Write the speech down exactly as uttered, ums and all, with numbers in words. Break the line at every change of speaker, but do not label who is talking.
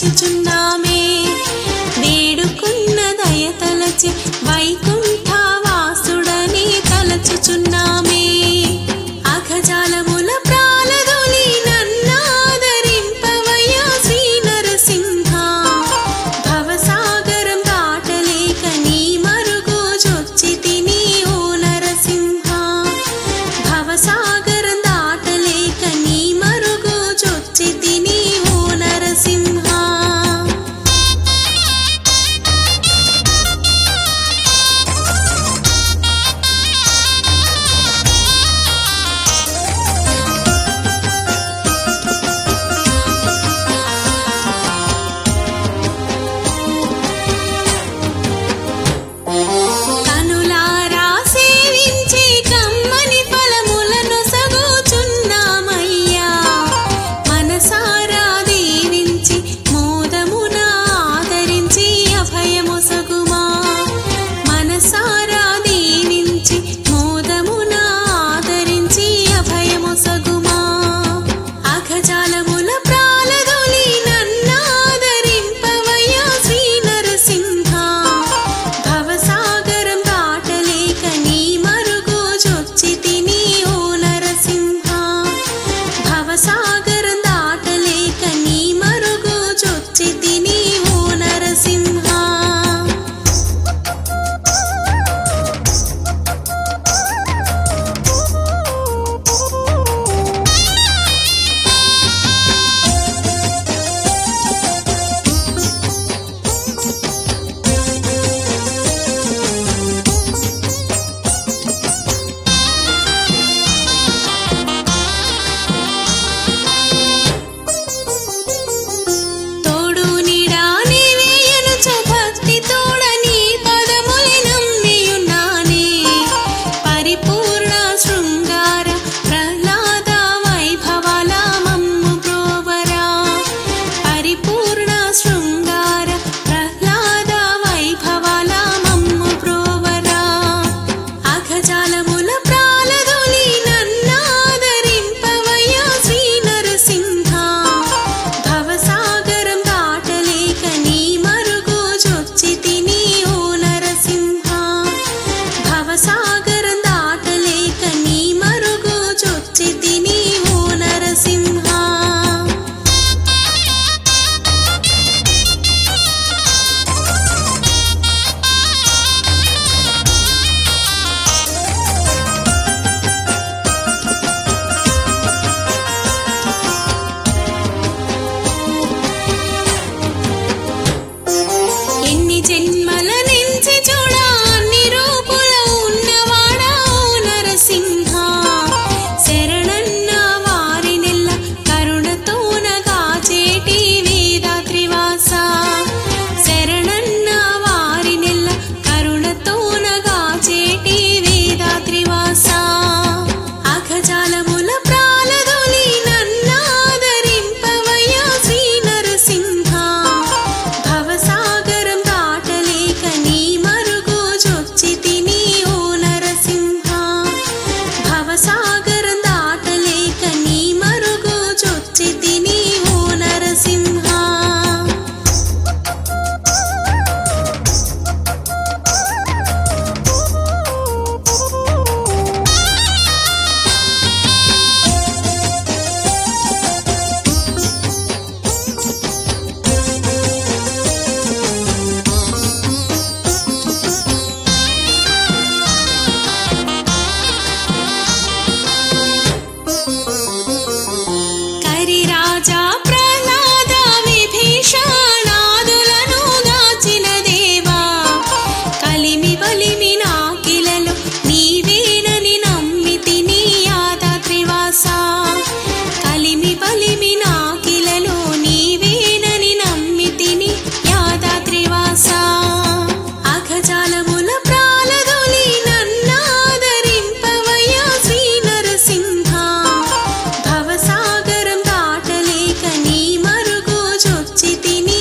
తలచుచున్నామే వేడుకున్న దయతలచి వైకుంఠ వాసుడని తలచుచున్నామే అఘజాలముల ప్రాలదొలి నన్నాదరింపవయ్యా శ్రీ నరసింహ భవసాగరం దాటలేక నీ మరుగు జొచ్చితిని ఓ నరసింహ భవసాగరం దాటలేక నీ మరుగు జొచ్చితిని ఓ నరసింహ కనులారా సేవించి కమ్మని ఫలములను సగుచున్నామయ్యా మనసారా దీవించి మోదమున ఆదరించి అభయము సగుమా మనసారా దీవించి మోదమున ఆదరించి అభయము సగుమా అఘజాలముల ప్రాలదొలి నన్నాదరింపవయ్యా శ్రీ నరసింహ భవసాగరం దాటలేక నీ మరుగు జొచ్చితిని ఓ నరసింహ భవసాగరం దాటలేక నీ మరుగు జొచ్చితిని ఓ నరసింహ తోడు నీడా నీవేయనుచు భక్తి తోడ నీ పదములి నమ్మియున్నానే పరిపూర్ణ శృంగార ప్రహ్లాద వైభవాల మమ్ము బ్రోవరా పరిపూర్ణ శృంగార ప్రహ్లాద వైభవాల మమ్ము బ్రోవరా అఘజాలముల ప్రాలదొలి నన్నాదరింపవయ్యా శ్రీ నరసింహ భవసాగరం దాటలేక నీ మరుగు జొచ్చితిని ఓ నరసింహ భవసాగరం దాటలేక నీ మరుగు జొచ్చితిని ఓ నరసింహ ఎన్ని జన్మల నుంచి చూడ అన్ని రూపుల ఉన్నవాడా ఓ నరసింహ శరణన్న వారినెల్ల కరుణతోన కాచేటి వేదాద్రివాస శరణన్న వారినెల్ల కరుణతోన కాచేటి వేదాద్రివాస అఘజాలముల ప్రాలదొలి నన్నాదరింపవయ్యా శ్రీ నరసింహ భవసాగరం దాటలేక నీ మరుగు జొచ్చితిని ఓ నరసింహ భవసాగరం దాటలేక నీ మరుగు జొచ్చితిని ఓ నరసింహ కరిరాజా ప్రహ్లాద విభీషణాదులను దాచిన దేవా కలిమి బలిమి నాకిలలో నీవేనని నమ్మితిని యాదాద్రివాస కలిమి బలిమి నాకిలలో నీవేనని నమ్మితిని యాదాద్రివాస అఘజాలముల ప్రాలదొలి నన్నాదరింపవయ్యా శ్రీ నరసింహ భవసాగరం దాటలేక నీ మరుగు జొచ్చితిని